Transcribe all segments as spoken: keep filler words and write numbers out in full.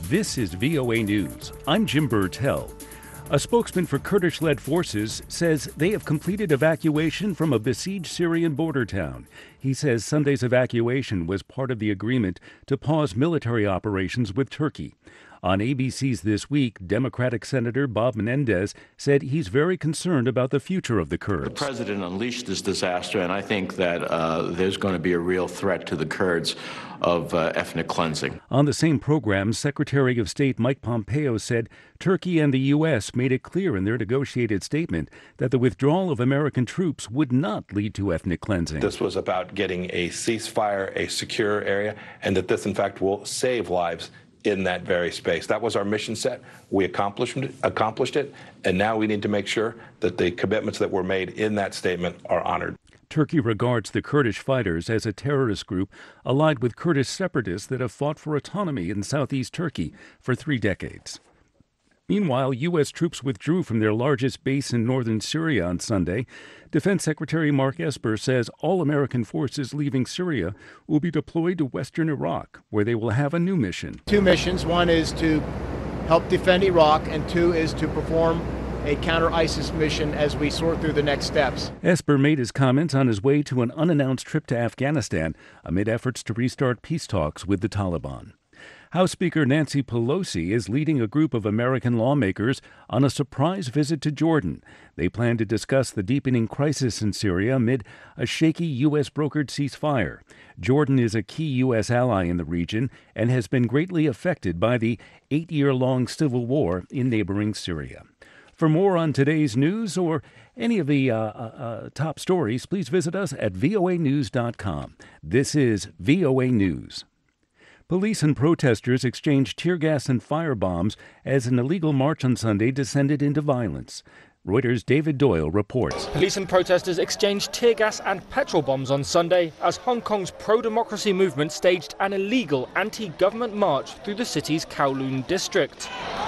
This is V O A News. I'm Jim Burtell. A spokesman for Kurdish-led forces says they have completed evacuation from a besieged Syrian border town. He says Sunday's evacuation was part of the agreement to pause military operations with Turkey. On A B C's This Week, Democratic Senator Bob Menendez said he's very concerned about the future of the Kurds. The president unleashed this disaster, and I think that uh, there's going to be a real threat to the Kurds of uh, ethnic cleansing. On the same program, Secretary of State Mike Pompeo said Turkey and the U S made it clear in their negotiated statement that the withdrawal of American troops would not lead to ethnic cleansing. This was about getting a ceasefire, a secure area, and that this, in fact, will save lives in that very space. That was our mission set. We accomplished it, accomplished it, and now we need to make sure that the commitments that were made in that statement are honored. Turkey regards the Kurdish fighters as a terrorist group allied with Kurdish separatists that have fought for autonomy in southeast Turkey for three decades. Meanwhile, U S troops withdrew from their largest base in northern Syria on Sunday. Defense Secretary Mark Esper says all American forces leaving Syria will be deployed to western Iraq, where they will have a new mission. Two missions. One is to help defend Iraq, and two is to perform a counter-ISIS mission as we sort through the next steps. Esper made his comments on his way to an unannounced trip to Afghanistan amid efforts to restart peace talks with the Taliban. House Speaker Nancy Pelosi is leading a group of American lawmakers on a surprise visit to Jordan. They plan to discuss the deepening crisis in Syria amid a shaky U S-brokered ceasefire. Jordan is a key U S ally in the region and has been greatly affected by the eight-year-long civil war in neighboring Syria. For more on today's news or any of the uh, uh, top stories, please visit us at V O A news dot com. This is V O A News. Police and protesters exchanged tear gas and firebombs as an illegal march on Sunday descended into violence. Reuters' David Doyle reports. Police and protesters exchanged tear gas and petrol bombs on Sunday as Hong Kong's pro-democracy movement staged an illegal anti-government march through the city's Kowloon district.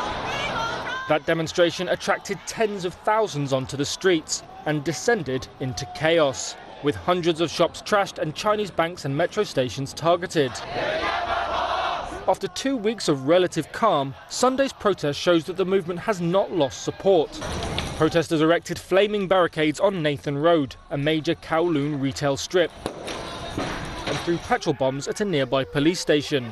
That demonstration attracted tens of thousands onto the streets and descended into chaos, with hundreds of shops trashed and Chinese banks and metro stations targeted. After two weeks of relative calm, Sunday's protest shows that the movement has not lost support. Protesters erected flaming barricades on Nathan Road, a major Kowloon retail strip, and threw petrol bombs at a nearby police station.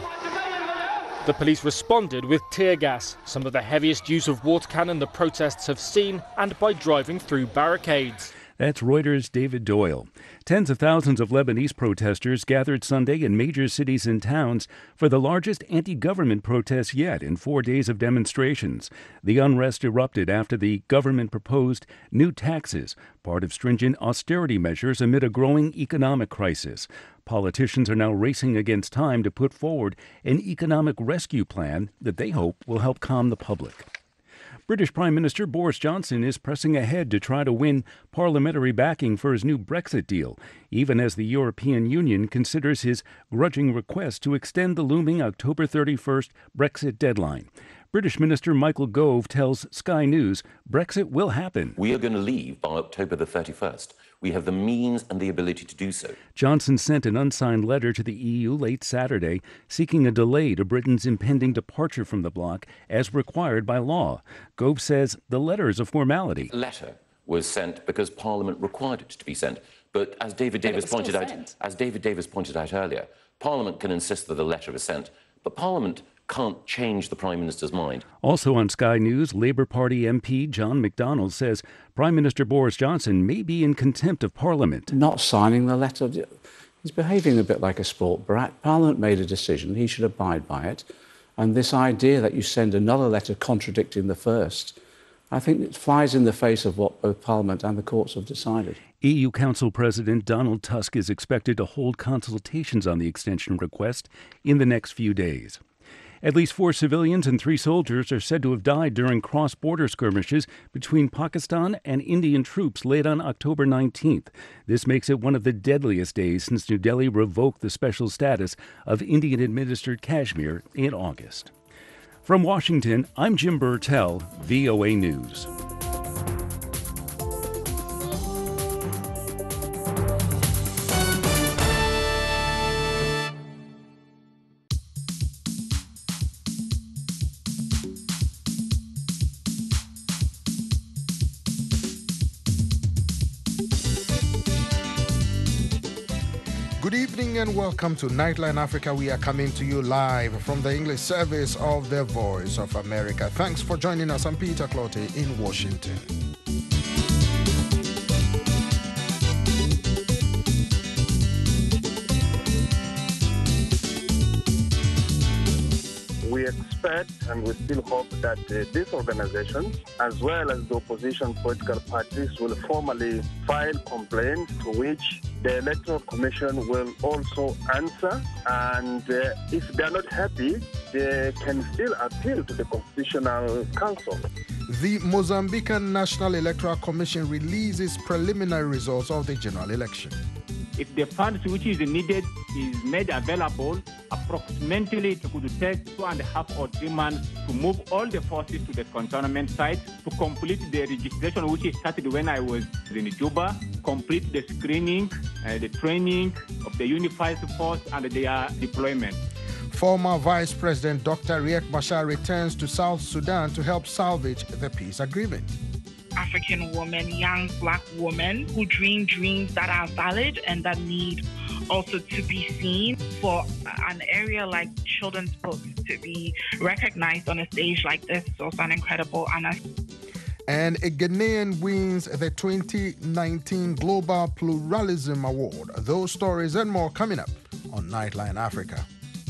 The police responded with tear gas, some of the heaviest use of water cannon the protests have seen, and by driving through barricades. That's Reuters' David Doyle. Tens of thousands of Lebanese protesters gathered Sunday in major cities and towns for the largest anti-government protests yet in four days of demonstrations. The unrest erupted after the government proposed new taxes, part of stringent austerity measures amid a growing economic crisis. Politicians are now racing against time to put forward an economic rescue plan that they hope will help calm the public. British Prime Minister Boris Johnson is pressing ahead to try to win parliamentary backing for his new Brexit deal, even as the European Union considers his grudging request to extend the looming October thirty-first Brexit deadline. British Minister Michael Gove tells Sky News Brexit will happen. We are going to leave by October the thirty-first. We have the means and the ability to do so. Johnson sent an unsigned letter to the E U late Saturday seeking a delay to Britain's impending departure from the bloc as required by law. Gove says the letter is a formality. The letter was sent because Parliament required it to be sent. But as David Davis pointed out, sent. as David Davis pointed out earlier, Parliament can insist that the letter is sent, but Parliament can't change the Prime Minister's mind. Also on Sky News, Labour Party M P John McDonnell says Prime Minister Boris Johnson may be in contempt of Parliament. Not signing the letter, he's behaving a bit like a sport brat. Parliament made a decision, he should abide by it. And this idea that you send another letter contradicting the first, I think it flies in the face of what both Parliament and the courts have decided. E U Council President Donald Tusk is expected to hold consultations on the extension request in the next few days. At least four civilians and three soldiers are said to have died during cross-border skirmishes between Pakistan and Indian troops late on October nineteenth. This makes it one of the deadliest days since New Delhi revoked the special status of Indian-administered Kashmir in August. From Washington, I'm Jim Burtell, V O A News. Good evening and welcome to Nightline Africa. We are coming to you live from the English service of the Voice of America. Thanks for joining us. I'm Peter Clottey in Washington. We expect and we still hope that uh, these organizations, as well as the opposition political parties, will formally file complaints to which the Electoral Commission will also answer. And uh, if they're not happy, they can still appeal to the Constitutional Council. The Mozambican National Electoral Commission releases preliminary results of the general election. If the funds which is needed is made available, approximately it could take two and a half or three months to move all the forces to the cantonment site to complete the registration, which started when I was in Juba, complete the screening, uh, the training of the unified force and their deployment. Former Vice President Doctor Riek Machar returns to South Sudan to help salvage the peace agreement. African women, young black women who dream dreams that are valid and that need also to be seen. For an area like children's books to be recognized on a stage like this is also an incredible honor. And a Ghanaian wins the twenty nineteen Global Pluralism Award. Those stories and more coming up on Nightline Africa.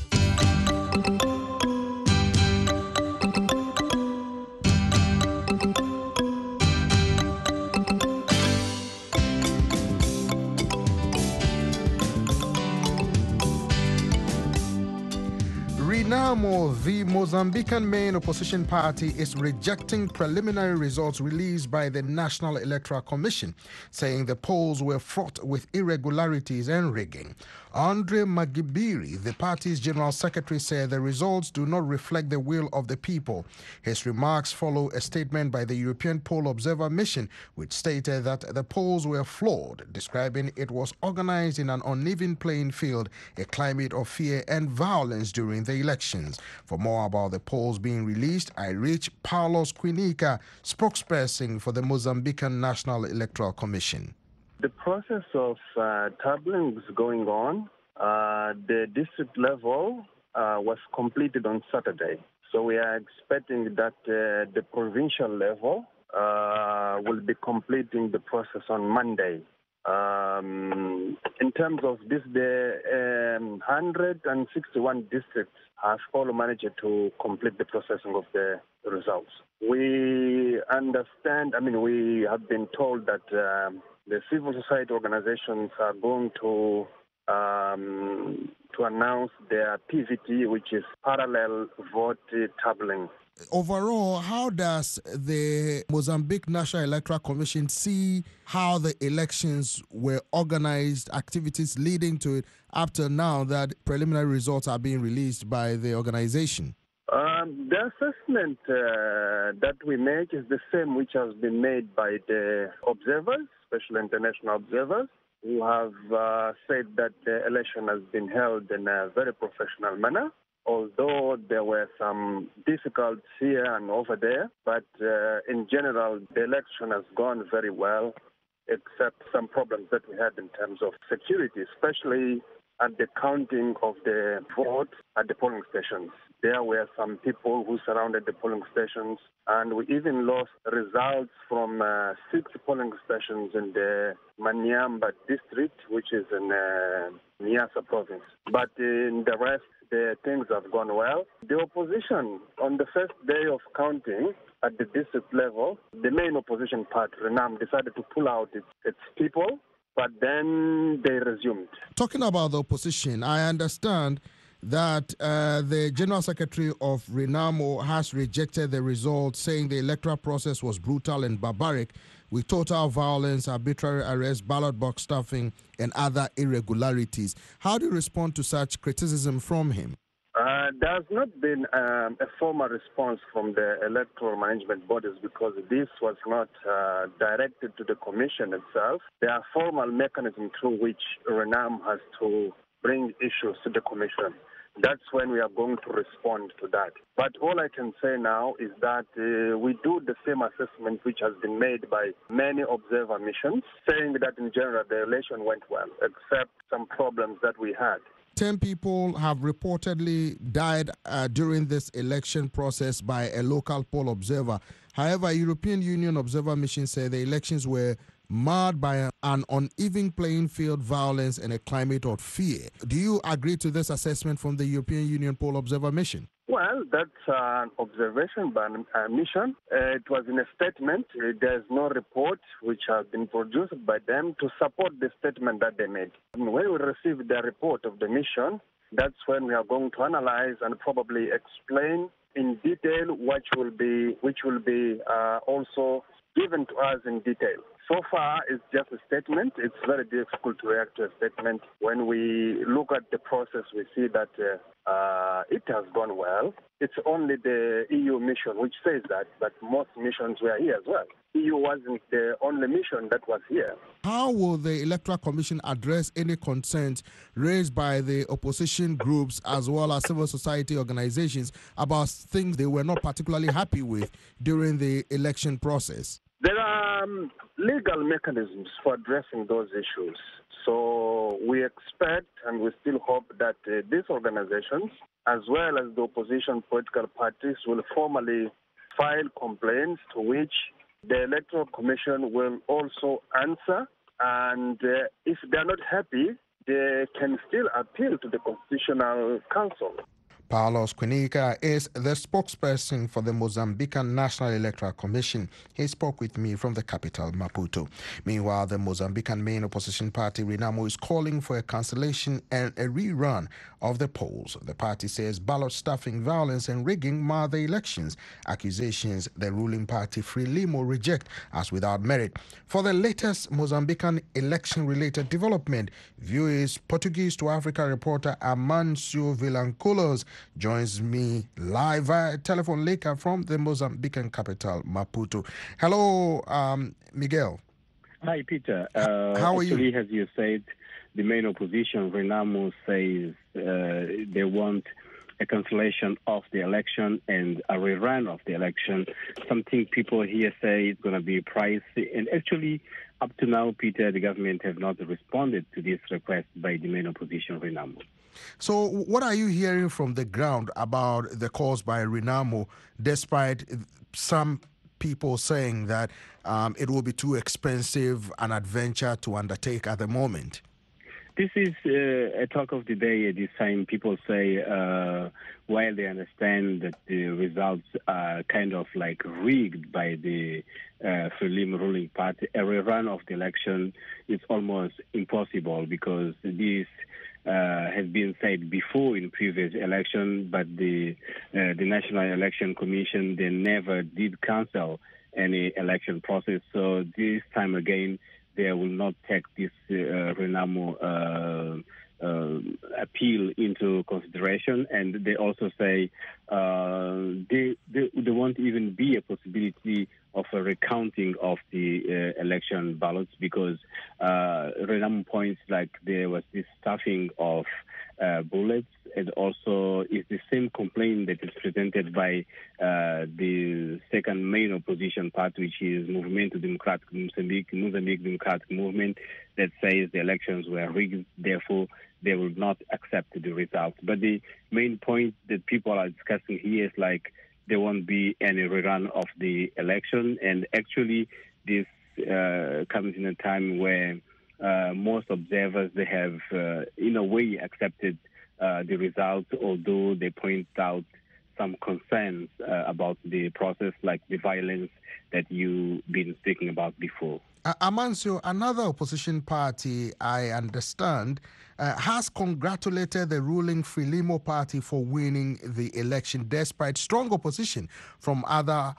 Renamo, the Mozambican main opposition party, is rejecting preliminary results released by the National Electoral Commission, saying the polls were fraught with irregularities and rigging. Andre Magibiri, the party's general secretary, said the results do not reflect the will of the people. His remarks follow a statement by the European Poll Observer Mission, which stated that the polls were flawed, describing it was organized in an uneven playing field, a climate of fear and violence during the elections. For more about the polls being released, I reach Paulos Quinica, spokesperson for the Mozambican National Electoral Commission. The process of uh, tabling is going on. Uh, the district level uh, was completed on Saturday. So we are expecting that uh, the provincial level uh, will be completing the process on Monday. Um, in terms of this, the um, one hundred sixty-one districts have all managed to complete the processing of the results. We understand, I mean, we have been told that um, the civil society organizations are going to um, to announce their P V T, which is parallel vote tabling. Overall, how does the Mozambique National Electoral Commission see how the elections were organized, activities leading to it up to now that preliminary results are being released by the organization? Um, the assessment uh, that we make is the same which has been made by the observers, especially international observers, who have uh, said that the election has been held in a very professional manner, although there were some difficulties here and over there. But uh, in general, the election has gone very well, except some problems that we had in terms of security, especially at the counting of the votes at the polling stations. There were some people who surrounded the polling stations, and we even lost results from uh, six polling stations in the Manyamba district, which is in uh, Niassa province. But in the rest, the things have gone well. The opposition, on the first day of counting at the district level, the main opposition party, Renam, decided to pull out its, its people, but then they resumed. Talking about the opposition, I understand that uh, the General Secretary of Renamo has rejected the results, saying the electoral process was brutal and barbaric, with total violence, arbitrary arrests, ballot box stuffing, and other irregularities. How do you respond to such criticism from him? Uh, there has not been um, a formal response from the electoral management bodies because this was not uh, directed to the commission itself. There are formal mechanisms through which Renam has to bring issues to the commission. that's when we are going to respond to that. But all I can say now is that uh, we do the same assessment which has been made by many observer missions, saying that in general the election went well, except some problems that we had. Ten people have reportedly died uh, during this election process by a local poll observer. However, European Union observer mission said the elections were marred by an uneven playing field, violence, and a climate of fear. Do you agree to this assessment from the European Union poll observer mission? Well, that's an observation by a mission. Uh, it was in a statement. Uh, there's no report which has been produced by them to support the statement that they made. And when we receive the report of the mission, that's when we are going to analyze and probably explain in detail which will be, which will be uh, also given to us in detail. So far, it's just a statement. It's very difficult to react to a statement. When we look at the process, we see that uh, uh, it has gone well. It's only the E U mission which says that, but most missions were here as well. E U wasn't the only mission that was here. How will the Electoral Commission address any concerns raised by the opposition groups as well as civil society organizations about things they were not particularly happy with during the election process? There are um, legal mechanisms for addressing those issues. So we expect and we still hope that uh, these organizations, as well as the opposition political parties, will formally file complaints to which the Electoral Commission will also answer. And uh, if they're not happy, they can still appeal to the Constitutional Council. Paulos Quinica is the spokesperson for the Mozambican National Electoral Commission. He spoke with me from the capital, Maputo. Meanwhile, the Mozambican main opposition party, Renamo, is calling for a cancellation and a rerun of the polls. The party says ballot stuffing, violence and rigging mar the elections, accusations the ruling party, Frelimo, reject as without merit. For the latest Mozambican election-related development, viewers Portuguese to Africa reporter Amancio Vilanculos joins me live via telephone link from the Mozambican capital, Maputo. Hello, um, Miguel. Hi, Peter. Uh, How are actually, you? as you said, the main opposition, Renamo, says uh, they want a cancellation of the election and a rerun of the election. Something people here say it's going to be pricey. And actually, up to now, Peter, the government have not responded to this request by the main opposition, Renamo. So what are you hearing from the ground about the calls by Renamo, despite some people saying that um, it will be too expensive an adventure to undertake at the moment? This is uh, a talk of the day at this time. People say, uh, while they understand that the results are kind of like rigged by the uh, Frelimo ruling party, a rerun of the election is almost impossible because this Uh, has been said before in previous election, but the uh, the National Election Commission, they never did cancel any election process. So this time again, they will not take this uh, Renamo uh, uh, appeal into consideration. And they also say uh, they, they, there won't even be a possibility of a recounting of the uh, election ballots because uh, Renamo points like there was this stuffing of uh, bullets, and also is the same complaint that is presented by uh, the second main opposition party, which is Movimento Democrático Moçambique, Mozambique Democratic Movement, that says the elections were rigged, therefore they will not accept the results. But the main point that people are discussing here is like there won't be any rerun of the election, and actually this uh, comes in a time where uh, most observers, they have uh, in a way accepted uh, the results, although they point out some concerns uh, about the process, like the violence that you've been speaking about before. Uh, Amancio, another opposition party, I understand, uh, has congratulated the ruling Frelimo party for winning the election despite strong opposition from other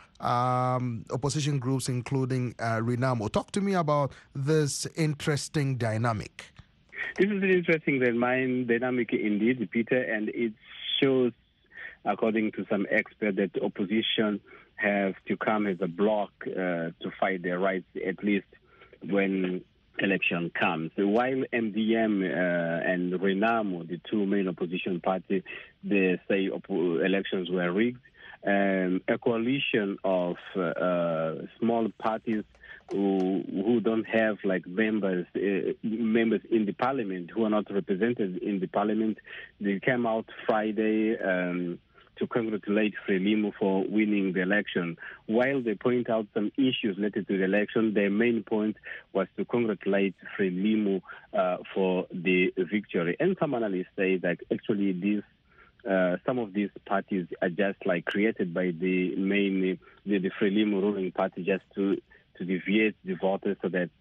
um, opposition groups, including uh, Renamo. Talk to me about this interesting dynamic. This is an interesting dynamic indeed, Peter, and it shows, according to some experts, that the opposition have to come as a bloc uh, to fight their rights, at least when election comes. While M D M uh, and Renamo, the two main opposition parties, they say op- elections were rigged, um, a coalition of uh, small parties who, who don't have like members uh, members in the parliament, who are not represented in the parliament, they came out Friday um, to congratulate Frelimo for winning the election. While they point out some issues related to the election, their main point was to congratulate Frelimo uh, for the victory. And some analysts say that actually these uh, some of these parties are just like created by the main the, the Frelimo ruling party just to to deviate the voters so that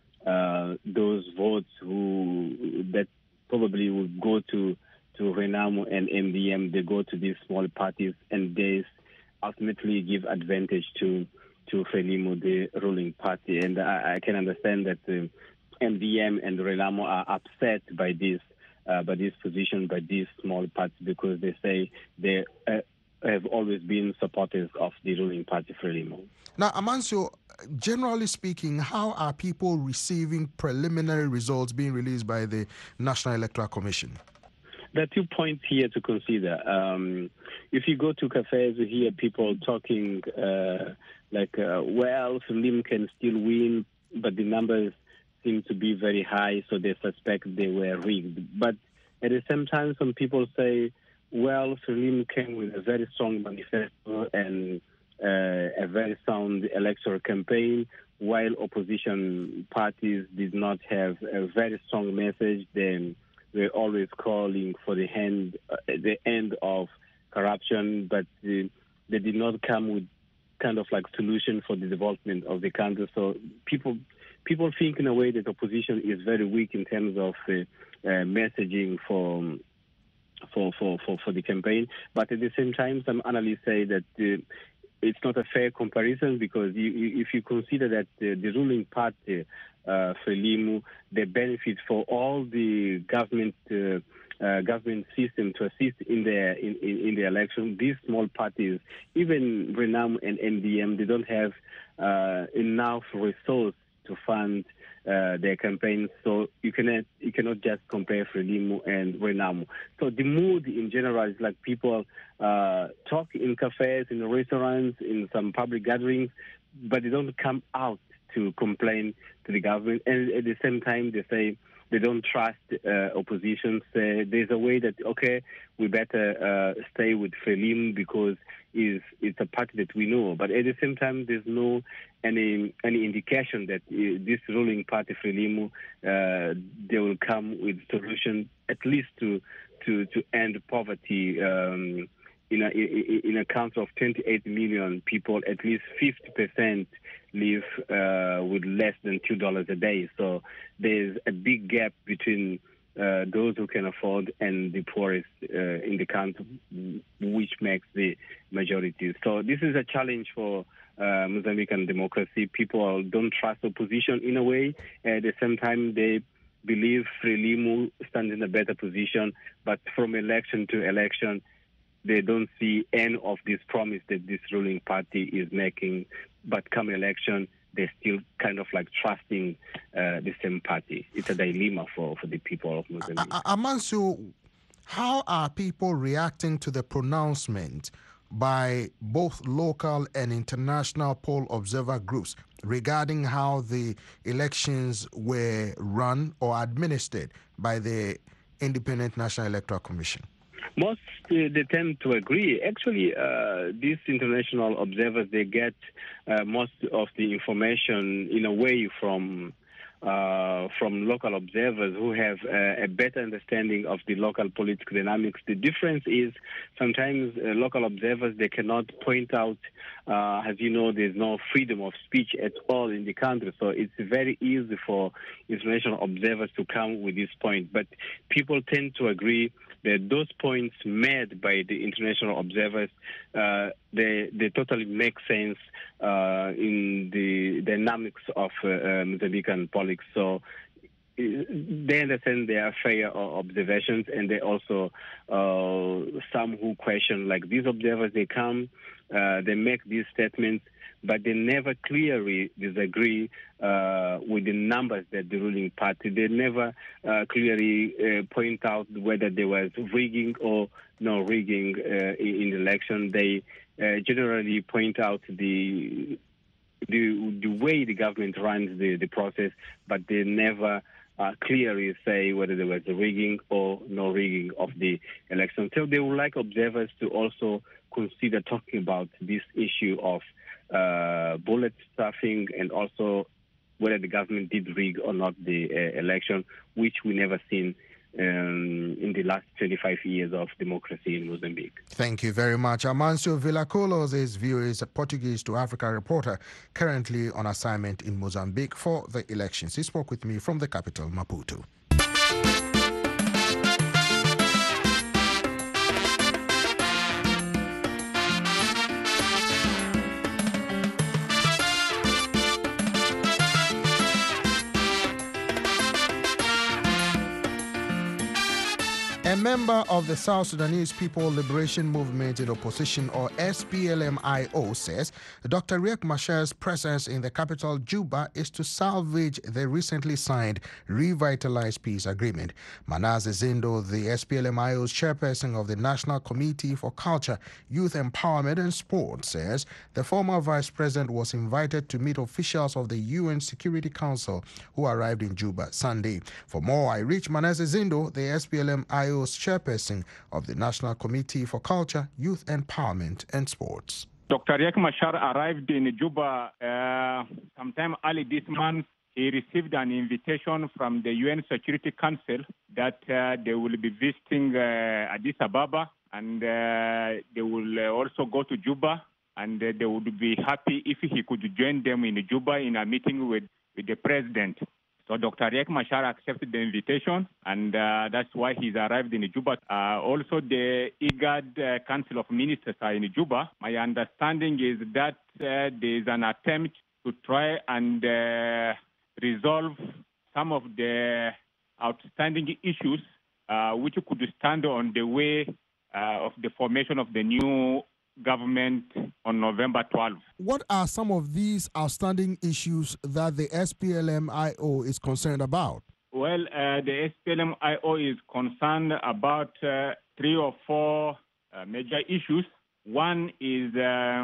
uh, those votes who that probably would go to to Renamo and M D M, they go to these small parties, and they ultimately give advantage to to Frelimo, the ruling party. And I, I can understand that uh, M D M and Renamo are upset by this uh, by this position by these small parties, because they say they uh, have always been supporters of the ruling party, Frelimo. Now, Amancio, generally speaking, how are people receiving preliminary results being released by the National Electoral Commission? There are two points here to consider. Um, if you go to cafes, you hear people talking uh, like, uh, well, Frelimo can still win, but the numbers seem to be very high, so they suspect they were rigged. But at the same time, some people say, well, Frelimo came with a very strong manifesto and uh, a very sound electoral campaign, while opposition parties did not have a very strong message. Then we're always calling for the end, uh, the end of corruption, but uh, they did not come with kind of like solution for the development of the country. So people people think in a way that opposition is very weak in terms of uh, uh, messaging for, for for for for the campaign. But at the same time, some analysts say that uh, it's not a fair comparison, because you, you, if you consider that uh, the ruling party, uh, Frelimo, they benefit for all the government uh, uh, government system to assist in the in, in, in the election. These small parties, even Renamo and M D M, they don't have uh, enough resource to fund uh, their campaigns. So you cannot you cannot just compare Frelimo and Renamo. So the mood in general is like people uh, talk in cafes, in restaurants, in some public gatherings, but they don't come out to complain to the government. And at the same time, they say they don't trust uh, opposition. Say there's a way that, okay, we better uh, stay with Frelimo because is it's a party that we know. But at the same time, there's no any any indication that uh, this ruling party, Frelimo, uh, they will come with solution at least to to to end poverty. Um, in a in a country of twenty-eight million people, at least fifty percent live uh, with less than two dollars a day. So there's a big gap between uh, those who can afford and the poorest uh, in the country, which makes the majority. So this is a challenge for uh, Mozambican democracy. People don't trust opposition in a way. At the same time, they believe Frelimo stands in a better position, but from election to election, they don't see any of this promise that this ruling party is making. But come election, they're still kind of like trusting uh, the same party. It's a dilemma for, for the people of Mozambique. Amancio, how are people reacting to the pronouncement by both local and international poll observer groups regarding how the elections were run or administered by the Independent National Electoral Commission? Most uh, they tend to agree. Actually, uh, these international observers, they get uh, most of the information in a way from uh, from local observers who have uh, a better understanding of the local political dynamics. The difference is sometimes uh, local observers, they cannot point out, uh, as you know, there's no freedom of speech at all in the country. So it's very easy for international observers to come with this point. But people tend to agree that those points made by the international observers, uh, they they totally make sense uh, in the dynamics of uh, uh, Mozambican politics. So they understand they are fair observations, and they also uh, some who question, like these observers, they come, uh, they make these statements, but they never clearly disagree uh, with the numbers that the ruling party. They never uh, clearly uh, point out whether there was rigging or no rigging uh, in, in the election. They uh, generally point out the the the way the government runs the, the process, but they never uh, clearly say whether there was a rigging or no rigging of the election. So they would like observers to also consider talking about this issue of uh, bullet stuffing and also whether the government did rig or not the uh, election, which we never seen Um, in the last twenty-five years of democracy in Mozambique. Thank you very much. Amancio Villacolos is V O A's Portuguese to Africa reporter, currently on assignment in Mozambique for the elections. He spoke with me from the capital, Maputo. A member of the South Sudanese People Liberation Movement in Opposition, or S P L M I O, says Doctor Riek Machar's presence in the capital, Juba, is to salvage the recently signed revitalized peace agreement. Manasseh Zindo, the S P L M I O's chairperson of the National Committee for Culture, Youth Empowerment and Sport, says the former vice president was invited to meet officials of the U N Security Council who arrived in Juba Sunday. For more, I reached Manasseh Zindo, the S P L M I O's chairperson of the National Committee for Culture, Youth Empowerment and Sports. Doctor Riek Machar arrived in Juba uh, sometime early this month. He received an invitation from the U N Security Council that uh, they will be visiting uh, Addis Ababa, and uh, they will uh, also go to Juba, and uh, they would be happy if he could join them in Juba in a meeting with, with the president. So Doctor Riek Machar accepted the invitation, and uh, that's why he's arrived in Juba. Uh, also, the IGAD uh, Council of Ministers are in Juba. My understanding is that uh, there's an attempt to try and uh, resolve some of the outstanding issues uh, which could stand on the way uh, of the formation of the new government on November twelfth. What are some of these outstanding issues that the S P L M I O is concerned about? Well, uh, the S P L M I O is concerned about uh, three or four uh, major issues. One is uh,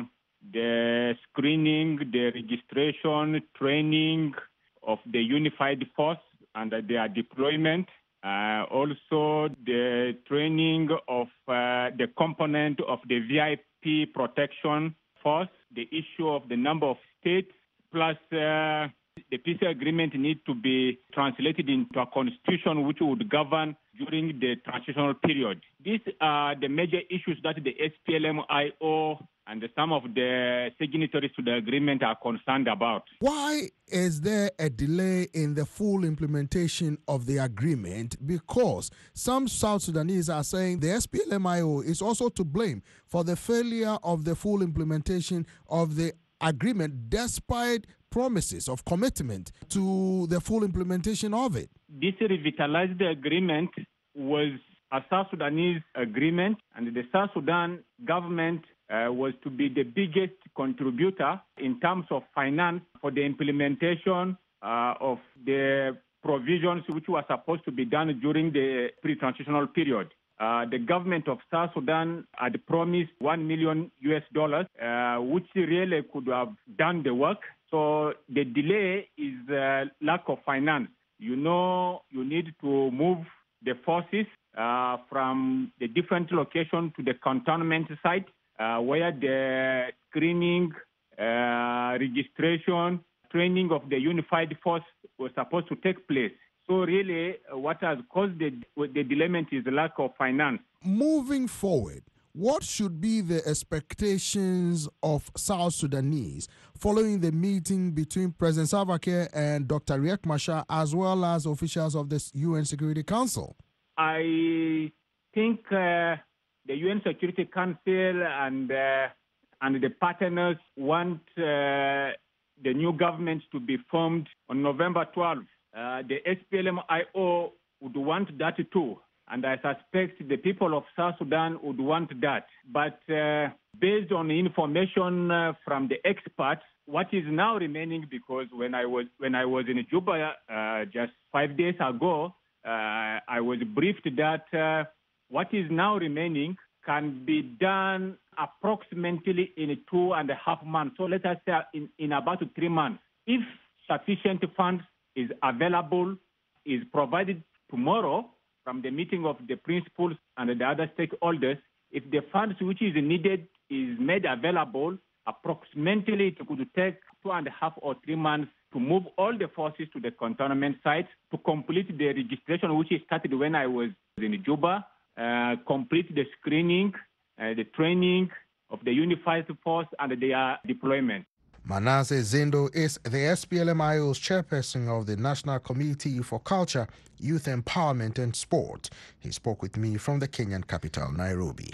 the screening, the registration, training of the unified force and their deployment. Uh, also, the training of uh, the component of the V I P protection force, the issue of the number of states, plus uh, the peace agreement need to be translated into a constitution which would govern during the transitional period. These are the major issues that the S P L M I O and some of the signatories to the agreement are concerned about. Why is there a delay in the full implementation of the agreement? Because some South Sudanese are saying the S P L M I O is also to blame for the failure of the full implementation of the agreement, despite promises of commitment to the full implementation of it. This revitalized agreement was a South Sudanese agreement, and the South Sudan government uh, was to be the biggest contributor in terms of finance for the implementation uh, of the provisions which were supposed to be done during the pre-transitional period. Uh, the government of South Sudan had promised one million U S dollars, uh, which really could have done the work. So the delay is uh, lack of finance. You know, you need to move the forces uh, from the different locations to the cantonment site uh, where the screening, uh, registration, training of the unified force was supposed to take place. So really, uh, what has caused the, the dilemma is the lack of finance. Moving forward, what should be the expectations of South Sudanese following the meeting between President Salva Kiir and Doctor Riek Machar, as well as officials of the U N Security Council? I think uh, the U N Security Council and uh, and the partners want uh, the new government to be formed on November twelfth. Uh, the S P L M I O would want that too. And I suspect the people of South Sudan would want that. But uh, Based on information uh, from the experts, what is now remaining, because when I was when I was in Juba uh, just five days ago, uh, I was briefed that uh, what is now remaining can be done approximately in two and a half months. So let us say in, in about three months. If sufficient funds is available, is provided tomorrow from the meeting of the principals and the other stakeholders, if the funds which is needed is made available, approximately it could take two and a half or three months to move all the forces to the cantonment sites to complete the registration, which is started when I was in Juba, uh, complete the screening, uh, the training of the unified force and their deployment. Manasseh Zindo is the S P L M I O's chairperson of the National Committee for Culture, Youth Empowerment and Sport. He spoke with me from the Kenyan capital, Nairobi.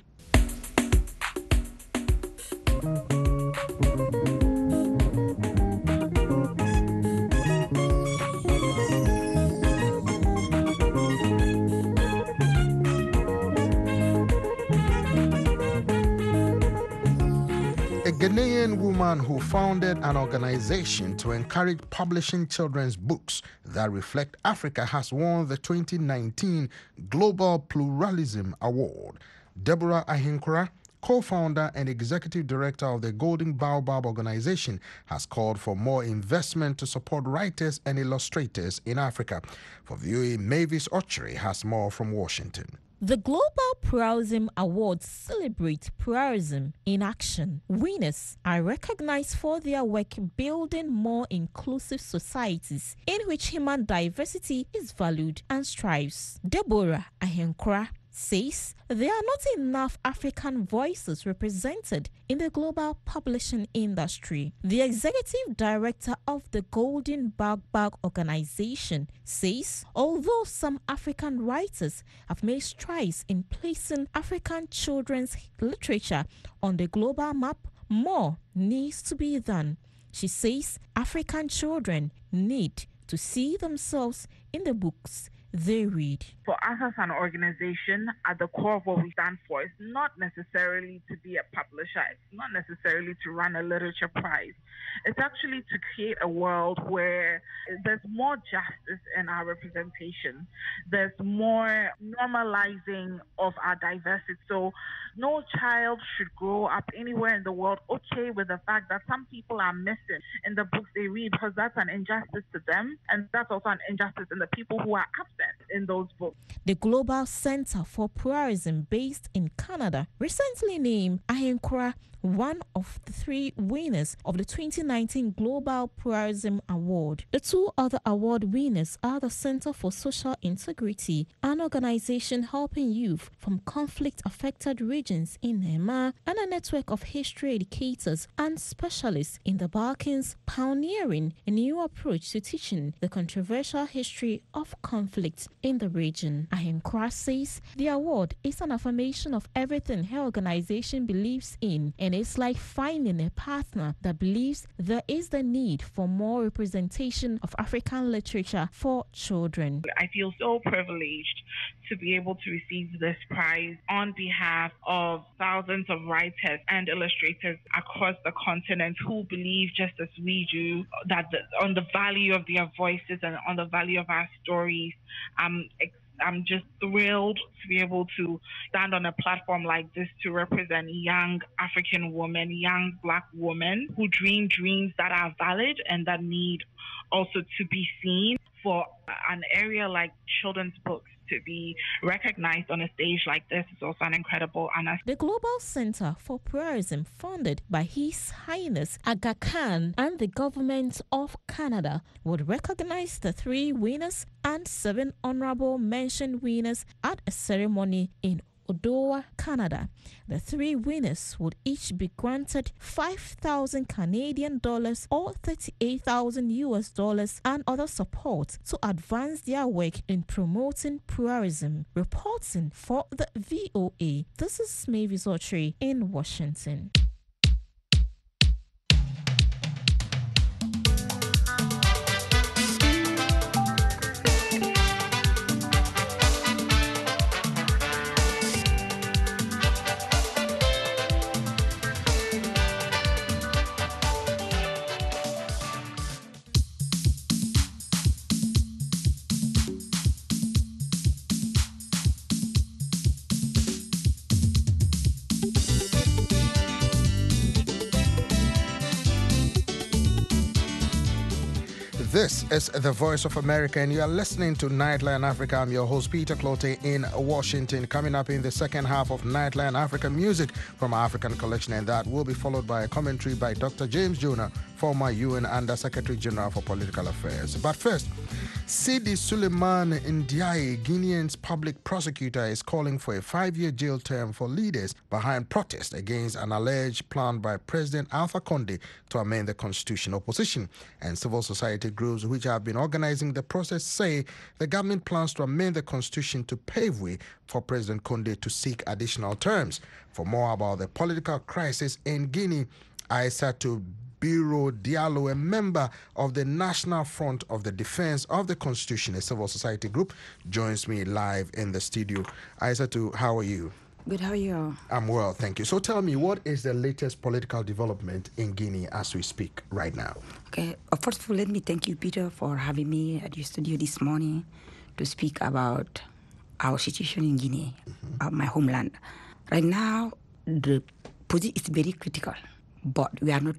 A Ghanaian woman who founded an organization to encourage publishing children's books that reflect Africa has won the twenty nineteen Global Pluralism Award. Deborah Ahenkora, co-founder and executive director of the Golden Baobab organization, has called for more investment to support writers and illustrators in Africa. For V O A, Mavis Ochre has more from Washington. The Global Pluralism Awards celebrate pluralism in action. Winners are recognized for their work building more inclusive societies in which human diversity is valued and strives. Deborah Ahenkora says there are not enough African voices represented in the global publishing industry. The executive director of the Golden Baobab organization says although some African writers have made strides in placing African children's literature on the global map, more needs to be done. She says African children need to see themselves in the books they read. For us as an organization, at the core of what we stand for is not necessarily to be a publisher. It's not necessarily to run a literature prize. It's actually to create a world where there's more justice in our representation. There's more normalizing of our diversity. So no child should grow up anywhere in the world okay with the fact that some people are missing in the books they read, because that's an injustice to them, and that's also an injustice in the people who are absent in those books. The Global Center for Pluralism, based in Canada, recently named Ahenkora one of the three winners of the twenty nineteen Global Pluralism Award. The two other award winners are the Center for Social Integrity, an organization helping youth from conflict-affected regions in Myanmar, and a network of history educators and specialists in the Balkans, pioneering a new approach to teaching the controversial history of conflict in the region. Ahenkora says the award is an affirmation of everything her organization believes in, and it's like finding a partner that believes there is the need for more representation of African literature for children. I feel so privileged to be able to receive this prize on behalf of thousands of writers and illustrators across the continent who believe, just as we do, that the, on the value of their voices and on the value of our stories. Um, I'm just thrilled to be able to stand on a platform like this to represent young African women, young Black women who dream dreams that are valid and that need also to be seen. For an area like children's books to be recognized on a stage like this is also an incredible honor. The Global Center for Pluralism, funded by His Highness Aga Khan and the Government of Canada, would recognize the three winners and seven honorable mention winners at a ceremony in Ottawa, Canada. The three winners would each be granted five thousand Canadian dollars or thirty-eight thousand U S dollars and other support to advance their work in promoting pluralism. Reporting for the V O A, this is Mavis Ochre in Washington. This is the Voice of America, and you are listening to Nightline Africa. I'm your host, Peter Clote, in Washington. Coming up in the second half of Nightline Africa, music from our African collection, and that will be followed by a commentary by Doctor James Jonah, former U N Under Secretary General for Political Affairs. But first, Sidi Suleiman Ndiaye, Guinean's public prosecutor, is calling for a five-year jail term for leaders behind protests against an alleged plan by President Alpha Conde to amend the constitution. Opposition and civil society groups which have been organizing the process say the government plans to amend the constitution to pave way for President Conde to seek additional terms. For more about the political crisis in Guinea, Aissatou Biro Diallo, a member of the National Front of the Defense of the Constitution, a civil society group, joins me live in the studio. Aissatou, how are you? Good, how are you? I'm well, thank you. So tell me, what is the latest political development in Guinea as we speak right now? Okay, uh, first of all, let me thank you, Peter, for having me at your studio this morning to speak about our situation in Guinea, mm-hmm. uh, my homeland. Right now, the position is very critical, but we are not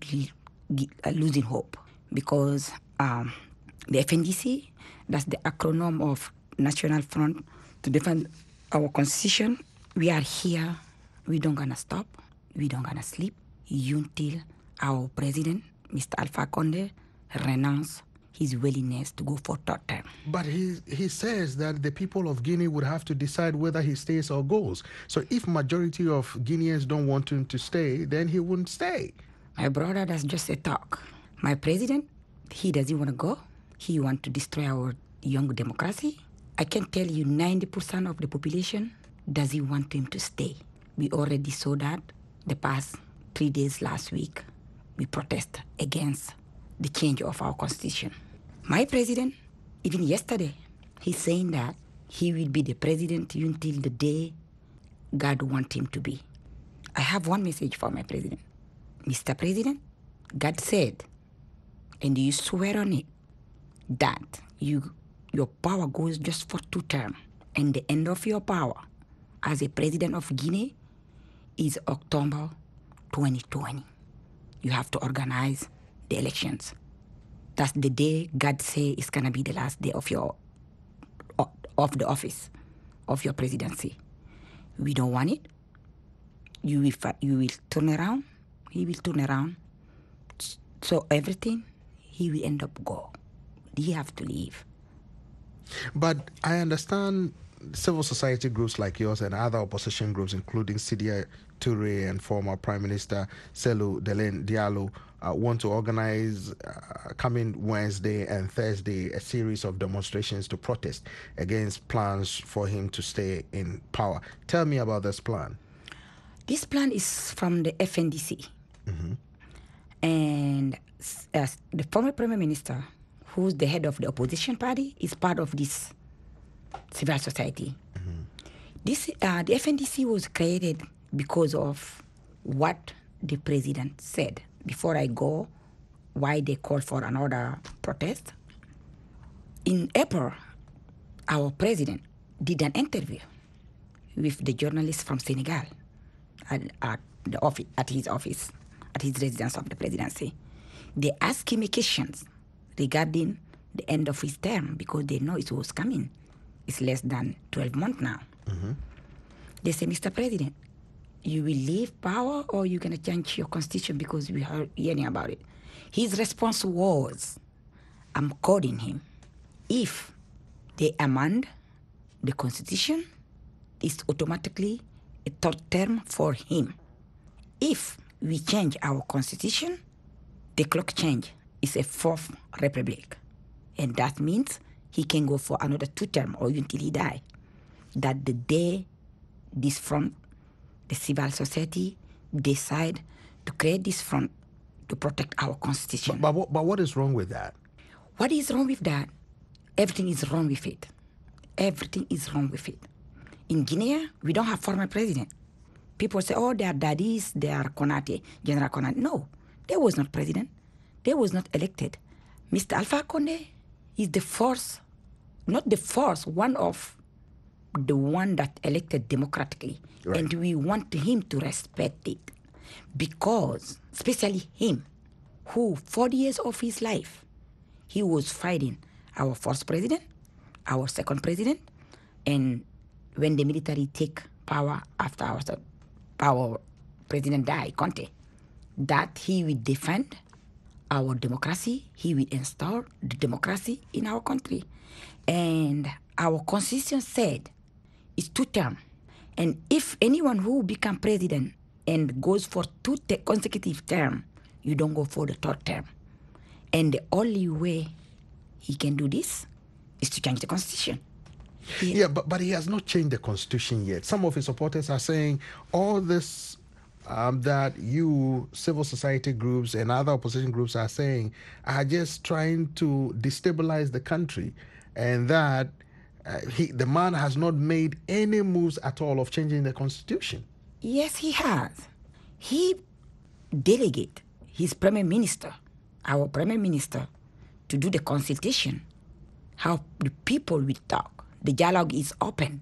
losing hope because um, the F N D C, that's the acronym of National Front to Defend Our Constitution, we are here. We don't gonna stop. We don't gonna sleep until our president, Mister Alpha Conde, renounce his willingness to go for third term. But he he says that the people of Guinea would have to decide whether he stays or goes. So if majority of Guineans don't want him to stay, then he wouldn't stay. My brother, that's just a talk. My president, he doesn't want to go. He wants to destroy our young democracy. I can tell you ninety percent of the population doesn't want him to stay. We already saw that the past three days last week. We protest against the change of our constitution. My president, even yesterday, he's saying that he will be the president until the day God wants him to be. I have one message for my president. Mister President, God said, and you swear on it, that you your power goes just for two terms, and the end of your power as a president of Guinea is October twenty twenty. You have to organize the elections. That's the day God say is gonna be the last day of your of the office of your presidency. We don't want it. You will you will turn around. He will turn around. So everything, he will end up go. He have to leave. But I understand civil society groups like yours and other opposition groups, including Sidia Touré and former Prime Minister Cellou Dalein Diallo, uh, want to organize uh, coming Wednesday and Thursday a series of demonstrations to protest against plans for him to stay in power. Tell me about this plan. This plan is from the F N D C. Mm-hmm. And uh, the former Prime Minister, who's the head of the opposition party, is part of this civil society. Mm-hmm. This uh, the F N D C was created because of what the president said. Before I go, why they called for another protest. In April, our president did an interview with the journalist from Senegal at, at the office, at his office, at his residence of the presidency. They asked him questions regarding the end of his term because they know it was coming. It's less than twelve months now. Mm-hmm. They say, Mister President, you will leave power or you're going to change your constitution because we heard hearing about it. His response was, I'm calling him. If they amend the constitution, it's automatically a third term for him. If we change our constitution, the clock change is a fourth republic. And that means he can go for another two term or until he die. That the day this front, the civil society, decide to create this front to protect our constitution. But, but, but what is wrong with that? What is wrong with that? Everything is wrong with it. Everything is wrong with it. In Guinea, we don't have former president. People say, oh, they are daddies, they are Konate, General Konate. No, they was not president. They was not elected. Mister Alpha Conde is the first, not the first, one of the one that elected democratically. Right. And we want him to respect it. Because, especially him, who forty years of his life, He was fighting our first president, our second president, and when the military take power after our, our president died, Conte, that he will defend our democracy, he will install the democracy in our country. And our constitution said it's two terms. And if anyone who become president and goes for two te- consecutive terms, you don't go for the third term. And the only way he can do this is to change the constitution. He, yeah, but, but he has not changed the constitution yet. Some of his supporters are saying all this um, that you, civil society groups and other opposition groups are saying are just trying to destabilize the country, and that uh, he, the man has not made any moves at all of changing the constitution. Yes, he has. He delegate his prime minister, our prime minister, to do the consultation, how the people will talk. The dialogue is open.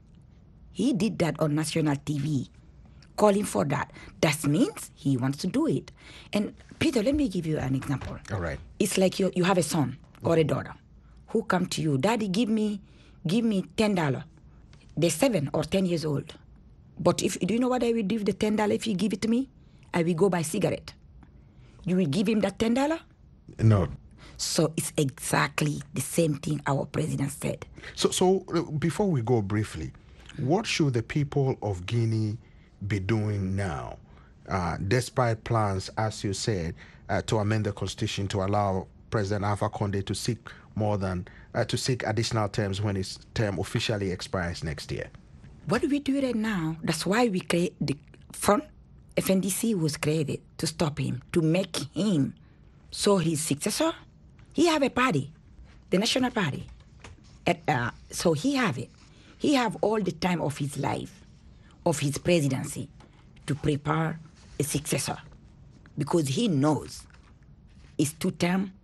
He did that on national T V, calling for that. That means he wants to do it. And Peter, let me give you an example. All right. It's like you, you have a son or a daughter who come to you, Daddy, give me give me ten dollars. They're seven or ten years old. But if do you know what I will do with the ten dollars if you give it to me? I will go buy cigarette. You will give him that ten dollars? No. So it's exactly the same thing our president said. So, so uh, before we go briefly, what should the people of Guinea be doing now, uh, despite plans, as you said, uh, to amend the constitution to allow President Alpha Condé to seek more than uh, to seek additional terms when his term officially expires next year? What we do right now, that's why we create the front. F N D C was created to stop him, to make him so his successor. He have a party, the National Party. At, uh, so he have it. He have all the time of his life, of his presidency, to prepare a successor. Because he knows it's two term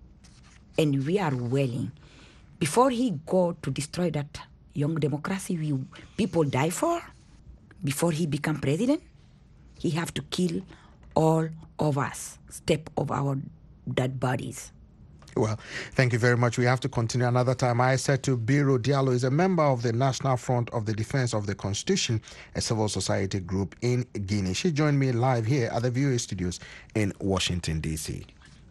and we are willing. Before he go to destroy that young democracy we people die for, before he become president, he have to kill all of us, step of our dead bodies. Well, thank you very much. We have to continue another time. I said to Biro Diallo is a member of the National Front of the Defense of the Constitution, a civil society group in Guinea. She joined me live here at the V O A studios in Washington, D C.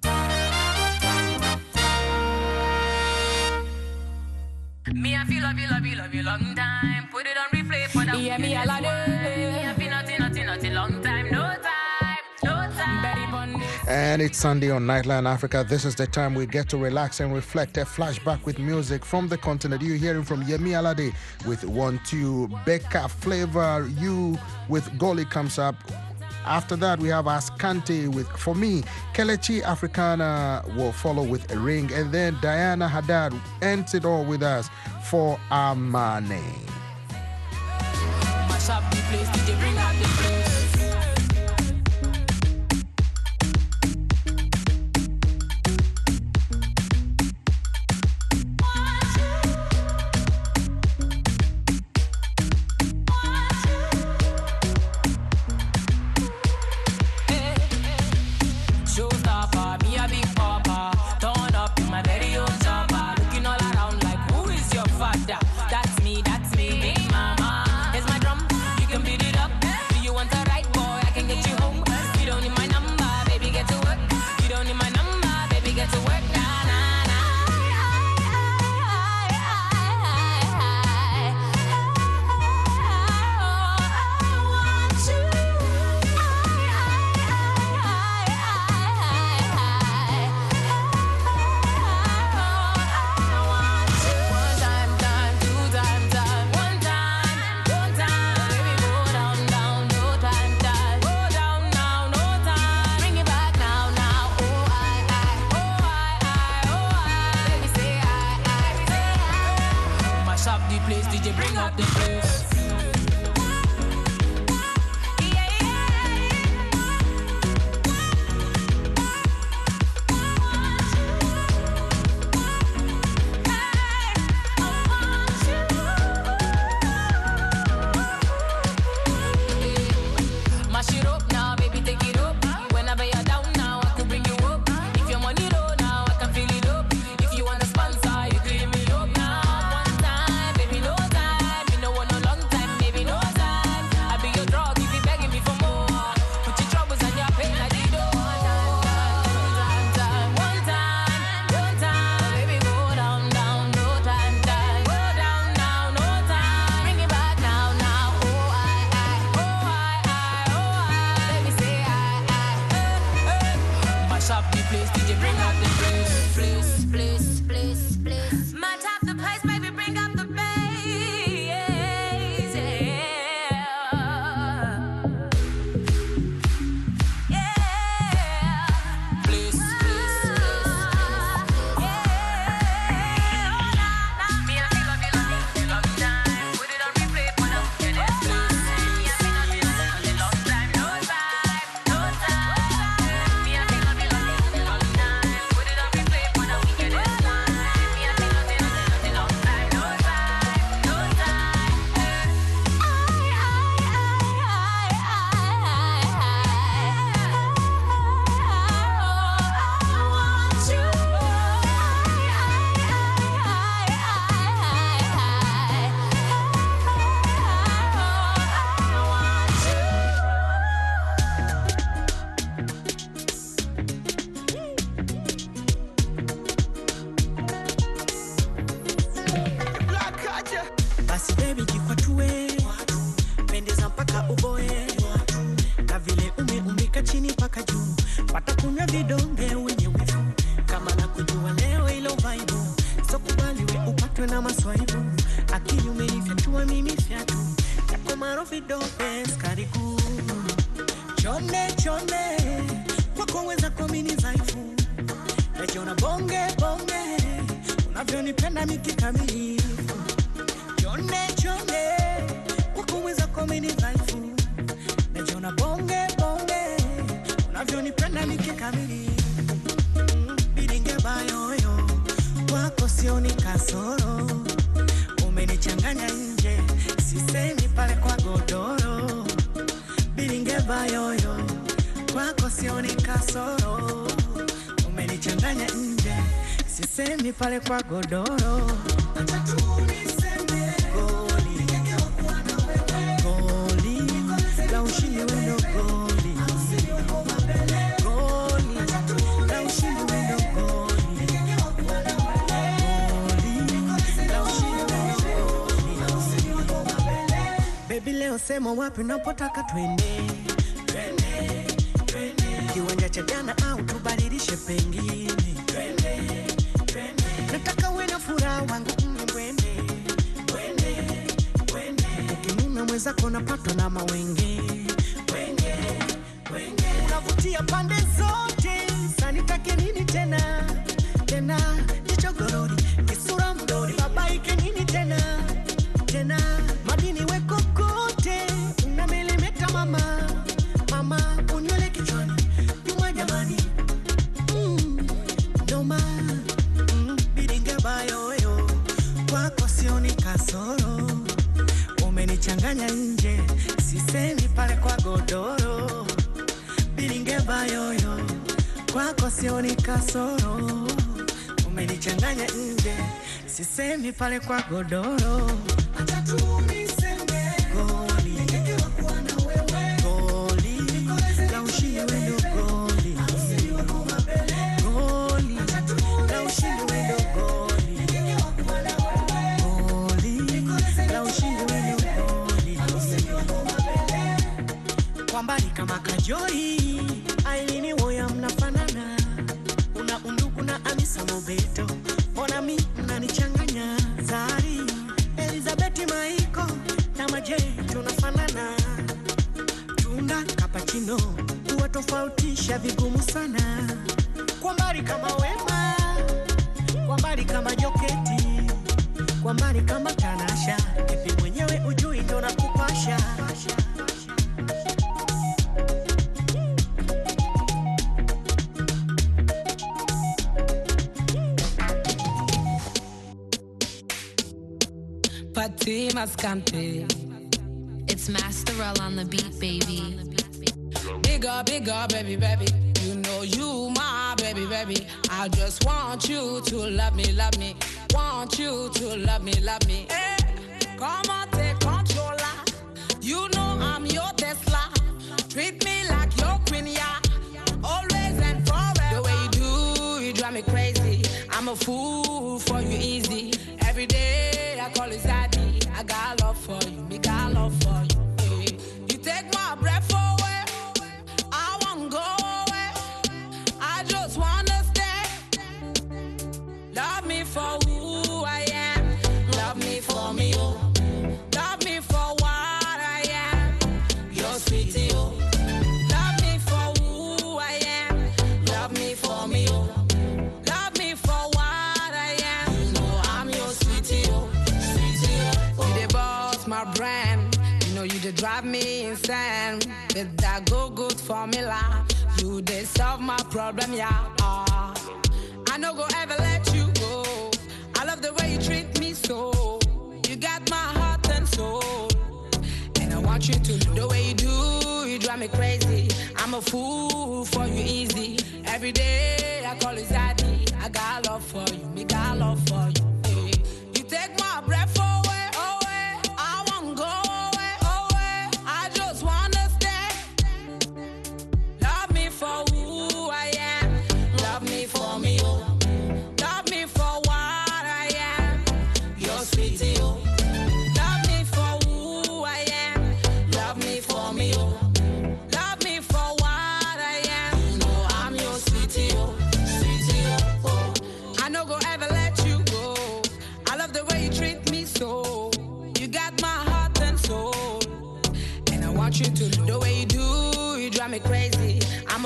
Me I feel love you, love you, love you long time. Put it on replay for that. Yeah, me a lot. Me I feel nothing, nothing, nothing long time. No time, no time. And it's Sunday on Nightline Africa. This is the time we get to relax and reflect. A flashback with music from the continent. You're hearing from Yemi Alade with One Two, Becca Flavor, You with Goli comes up. After that, we have Ascante with, for me, Kelechi Africana will follow with a ring. And then Diana Haddad ends it all with us for Amane. Mash up the place, D J bring out the place. That's me, that's me, big mama. Here's my drum, you can beat it up. kunywa vidonge wenye wivu. Kama na kujua leo ilo vibe. So kubali we upatwe na maswaibu. Akili umenifyatua mimi fyatu. Yako marofi dope skariku. Chone chone kwako weza komini zaifu. Najiona bonge bonge unavyonipenda mikikamilifu. Chone chone kwako weza komini zaifu. Najiona bonge bonge unavyonipenda mikikamilifu. Biringe bayoyo kwako sioni kasoro. Umenichanganya nje sisemi pale kwa godoro. Biringe bayoyo kwako sioni kasoro. Umenichanganya nje sisemi pale kwa godoro. Acha tu niseme goli goli la ushindi wendo goli goli la ushindi wendo goli la ushindi wendo goli. Baby leo sema wapi unapotaka twende twende twende. Kiwanja cha jana au tubadilishe pengine twende twende. Nataka uwe na furaha wangu mwende mwende mwende. Ukimume mwenzako napatwa na mawenge wenge wenge. Unavutia pande zote sanitake nini tena tena. Jicho gorori kisura mdori babaike nini tena tena. Madini weko kote unamelemeta mama mama. Unywele kichwani nyuma jamani mm, noma mm, biringe bayoyo kwako sioni kasoro. Umenichanganya nje sisemi pale kwa godoro. Biringe bayoyo kwako sioni kasoro. Umenichanganya nje sisemi pale kwa godoro. Acha tu niseme goli goli la ushindi wendo goli goli la ushindi wendo goli goli la ushindi wendo goli. Kwa mbali kama Kajoi Ailini woya mnafanana. Una undugu na Amisa Mobeto. Mbona mi mnanichanganya. Zari Elizabeth Maiko na Majay tunafanana. Tunda cappuccino huwa tofautisha vigumu sana. Kwa mbali kama Wema, kwa mbali kama Joketi, kwa mbali kama Tanasha. Epi mwenyewe ujui ndo nakupasha. Patti Mascante. It's Masterell on the beat, baby. Bigger, bigger, baby, baby. You know you my baby, baby. I just want you to love me, love me. Want you to love me, love me. Hey, come on, take control. You know I'm your Tesla. Treat me like your queen, yeah. Always and forever. The way you do, you drive me crazy. I'm a fool for you, easy. Every day I call it Zaddy. I got love for you, me got love for you. Hey. You take my breath away. I won't go away. I just wanna stay. Love me for who I am. Love me for me, oh. Love me for what I am. You're sweetie, oh. Love me for who I am. Love me for me, oh. Love me for what I am. You know I'm your sweetie, oh. Sweetie, oh. You the boss, my brand. You know you the drive me insane. With that go good formula. You they solve my problem, yeah. Uh, I no go ever let you go. I love the way you treat me so. You got my heart and soul. And I want you to know the way you do, you drive me crazy. I'm a fool for you, easy. Every day I call it Zaddy. I got love for you, me got love for you. Hey. You take my breath away, away. I won't go away, away. I just wanna stay. Love me for who I am. Love me for me, oh. Love me for what I am. You're sweetie, oh. Love me for who I am. Love me for me, oh. Love me for what I am. You know I'm your sweetie.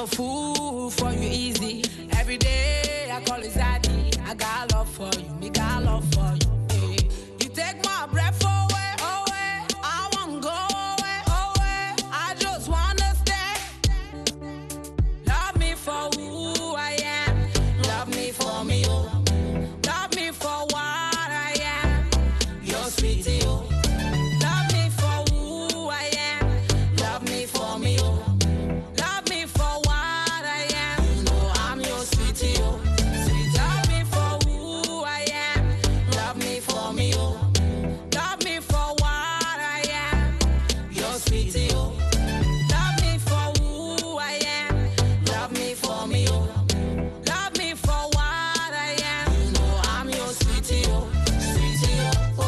a fool for you easy. Every day I call it Zaddy. I got love for you, me got love for you. Hey. You take my breath away, away. I won't go away, away. I just wanna stay. Love me for who I am. Love me for me, oh. Love me for what I am. You're sweetie, oh. Love me for who I am. Love me for me, oh. Love me for what I am. You know I'm your sweetie, oh. Sweet, love me for who I am. Love me for me, oh. Love me for what I am. Your sweetie, oh. Love me for who I am. Love me for me, oh. Love me for what I am. You know I'm your sweetie, oh. Sweetie, oh.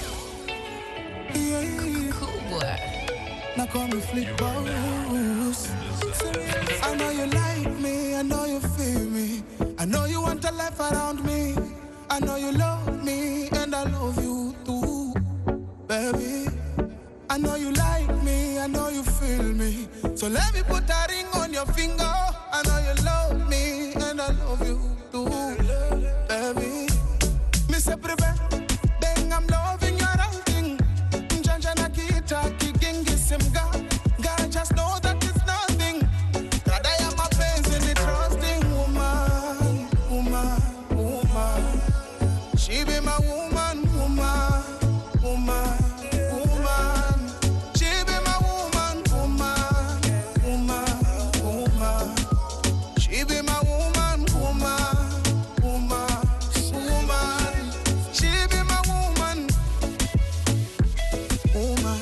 Cool boy. Now call me Flip Boss. I know you like me, I know you feel me. I know you want a life around me. I know you love me, and I love you too, baby. I know you like me, I know you feel me. So let me put a ring on your finger. I know you love me, and I love you too, baby. Me say prevent, bang, I'm loving your outing. Janjana kita kigingi simga. God just know that it's nothing. Rather I am a pains in the trusting woman, woman, woman. She be my woman, woman, woman, woman. She be my woman, woman, woman, woman. She be my woman, woman, woman, woman. She be my woman, woman,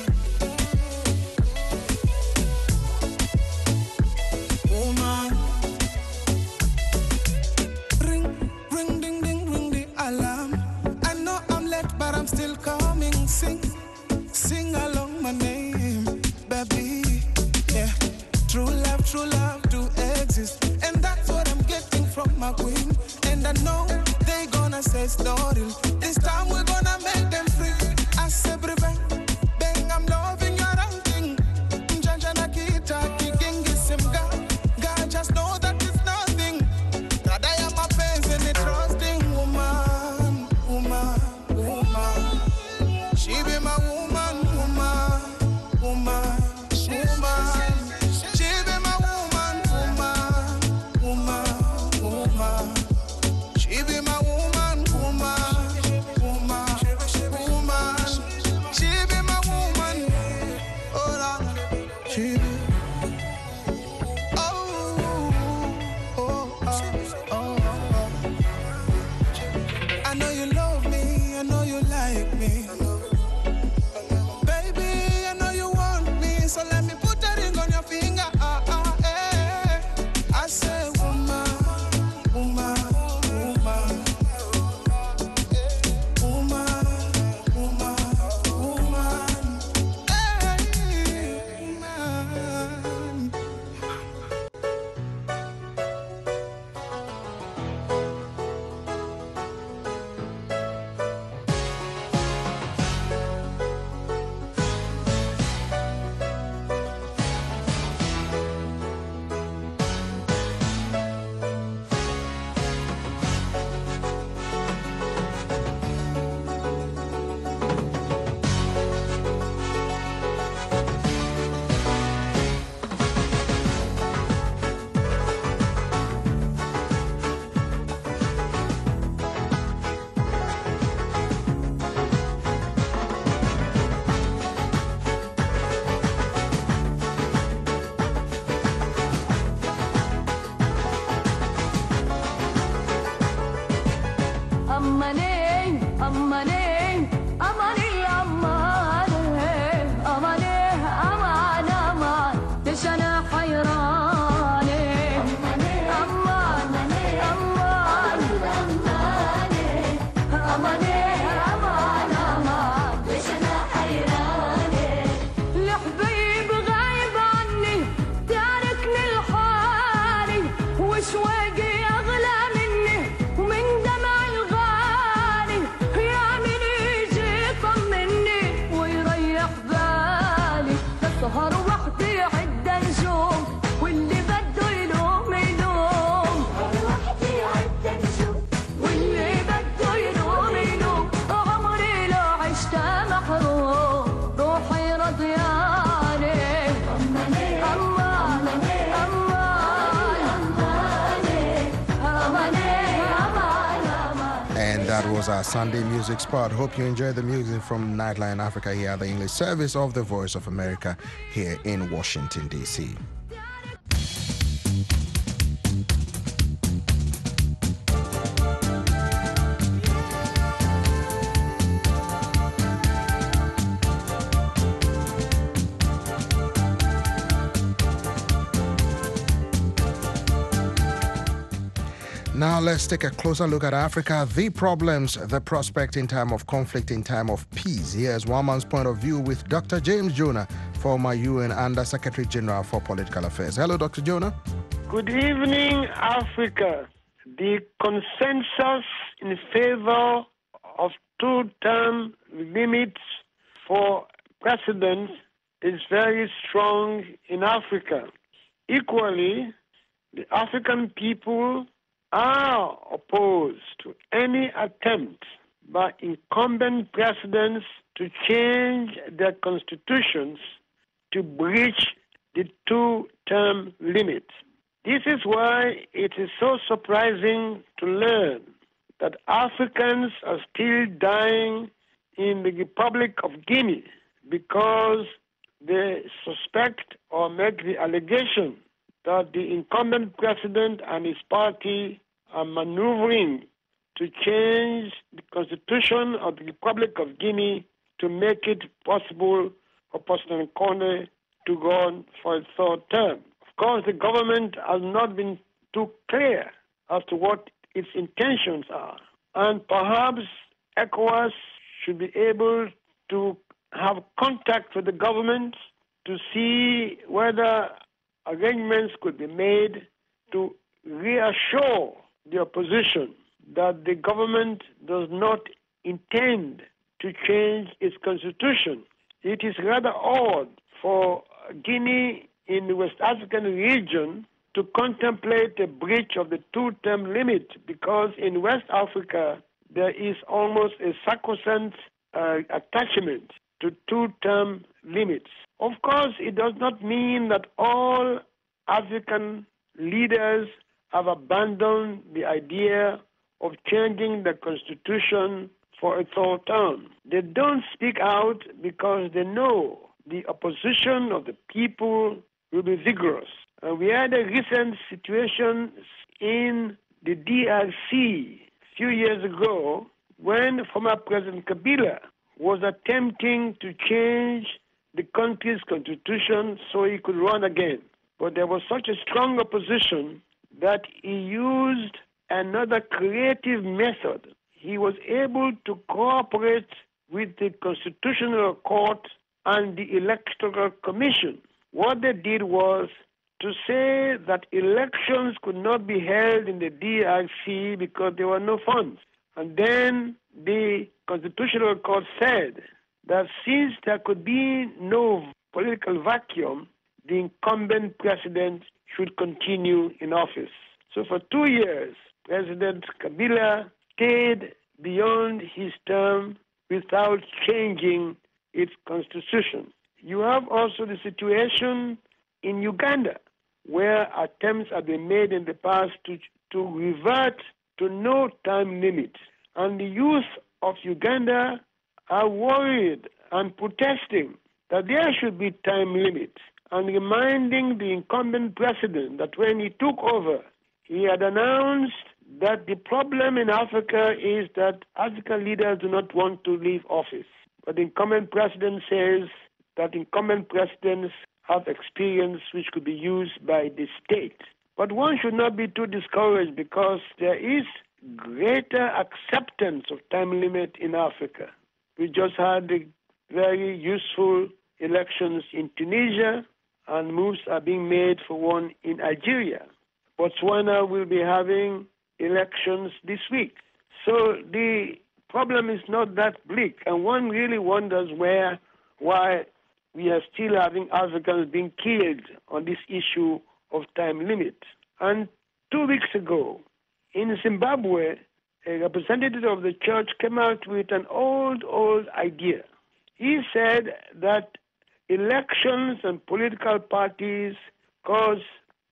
woman. Ring, ring, ding, ding, ring the alarm. I know I'm late, but I'm still coming. Sing, sing along my name, baby. Yeah, true love, true love to exist, and that's what I'm getting from my queen. And I know they gonna say it's not real. This time we're gonna make them free. I say, bang, bang, I'm loving your outing. Janjana kita kigingi simga. God just know that it's nothing. Rather I am a pains in the trusting woman, woman, woman. She be my woman, woman, woman, woman. She be my woman, woman, woman, woman. She be my woman, woman, woman, woman. She be my woman. Oh, Lord. She be. Oh, oh, oh, oh, oh. I know you love me, I know you like me. Baby, I know you want me, so let me put a ring on your finger. Ah, ah, eh. I say, woman, woman, woman, woman, woman, woman, hey, woman. أماني أماني أماني أماني أماني أمان أمان ليش أنا حيراني أماني أماني أماني أماني أمان أمان ليش أنا حيراني الحبيب غايب عني تاركني لحالي وشواقي أغلى مني ومن دمع الغالي يا من يجي يطمني ويريح بالي تسهر وحدي عد نجوم واللي بده يلوم That was our Sunday music spot. Hope you enjoyed the music from Nightline Africa here, the English service of the Voice of America here in Washington, D C. Now let's take a closer look at Africa, the problems, the prospect in time of conflict, in time of peace. Here's one man's point of view with Doctor James Jonah, former U N Under Secretary General for Political Affairs. Hello, Doctor Jonah. Good evening, Africa. The consensus in favor of two-term limits for presidents is very strong in Africa. Equally, the African people are opposed to any attempt by incumbent presidents to change their constitutions to breach the two-term limit. This is why it is so surprising to learn that Africans are still dying in the Republic of Guinea because they suspect or make the allegation that the incumbent president and his party are maneuvering to change the constitution of the Republic of Guinea to make it possible for President Kone to go on for a third term. Of course, the government has not been too clear as to what its intentions are. And perhaps ECOWAS should be able to have contact with the government to see whether arrangements could be made to reassure the opposition that the government does not intend to change its constitution. It is rather odd for Guinea in the West African region to contemplate a breach of the two-term limit, because in West Africa there is almost a sacrosanct uh, attachment to two-term limits. Of course, it does not mean that all African leaders have abandoned the idea of changing the constitution for a third term. They don't speak out because they know the opposition of the people will be vigorous. And we had a recent situation in the D R C a few years ago when former President Kabila was attempting to change the country's constitution so he could run again. But there was such a strong opposition that he used another creative method. He was able to cooperate with the Constitutional Court and the Electoral Commission. What they did was to say that elections could not be held in the D R C because there were no funds. And then the Constitutional Court said that since there could be no political vacuum, the incumbent president should continue in office. So for two years, President Kabila stayed beyond his term without changing its constitution. You have also the situation in Uganda, where attempts have been made in the past to, to revert to no time limit. And the youth of Uganda are worried and protesting that there should be time limits, and reminding the incumbent president that when he took over, he had announced that the problem in Africa is that African leaders do not want to leave office. But the incumbent president says that incumbent presidents have experience which could be used by the state. But one should not be too discouraged because there is greater acceptance of time limit in Africa. We just had the very useful elections in Tunisia, and moves are being made for one in Algeria. Botswana will be having elections this week. So the problem is not that bleak, and one really wonders where, why we are still having Africans being killed on this issue of time limit. And two weeks ago, in Zimbabwe, a representative of the church came out with an old, old idea. He said that elections and political parties cause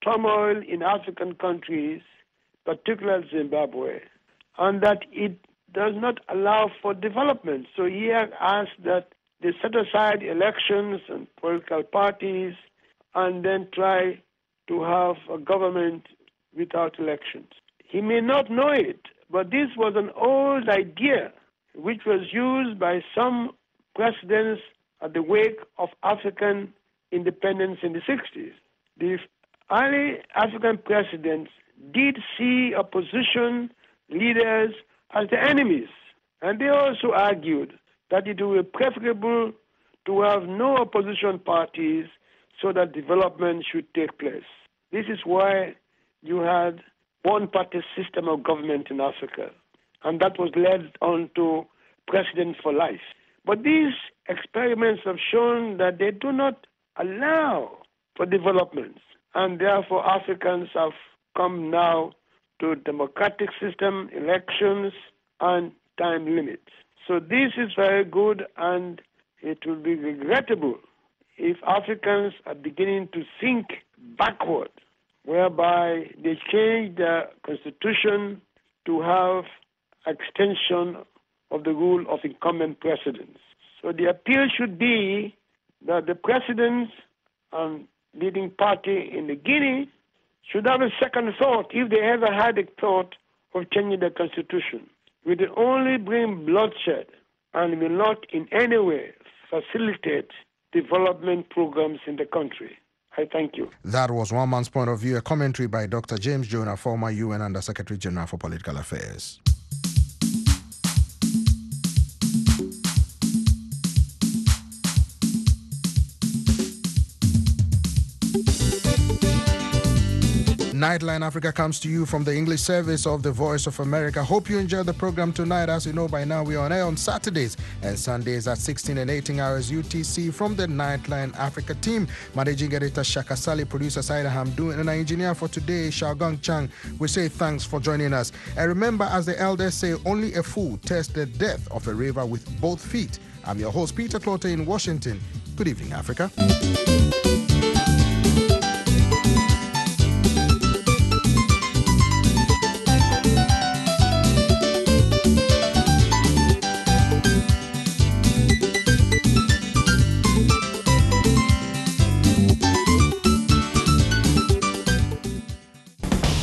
turmoil in African countries, particularly Zimbabwe, and that it does not allow for development. So he asked that they set aside elections and political parties and then try to have a government without elections. He may not know it, but this was an old idea which was used by some presidents at the wake of African independence in the sixties. The early African presidents did see opposition leaders as the enemies, and they also argued that it would be preferable to have no opposition parties so that development should take place. This is why you had one-party system of government in Africa, and that was led on to president for life. But these experiments have shown that they do not allow for development, and therefore Africans have come now to democratic system, elections, and time limits. So this is very good, and it will be regrettable if Africans are beginning to think backward, whereby they change the constitution to have extension of the rule of incumbent presidents. So the appeal should be that the presidents and leading party in the Guinea should have a second thought, if they ever had a thought of changing the constitution. It will only bring bloodshed and will not in any way facilitate development programs in the country. I thank you. That was one man's point of view, a commentary by Doctor James Jonah, former U N Under-Secretary General for Political Affairs. Nightline Africa comes to you from the English service of the Voice of America. Hope you enjoyed the program tonight. As you know by now, we are on air on Saturdays and Sundays at sixteen and eighteen hours U T C from the Nightline Africa team. Managing editor Shaka Sali, producer Saida Hamdoun, and our engineer for today, Xiaogang Chang. We say thanks for joining us. And remember, as the elders say, only a fool tests the depth of a river with both feet. I'm your host, Peter Clotter in Washington. Good evening, Africa.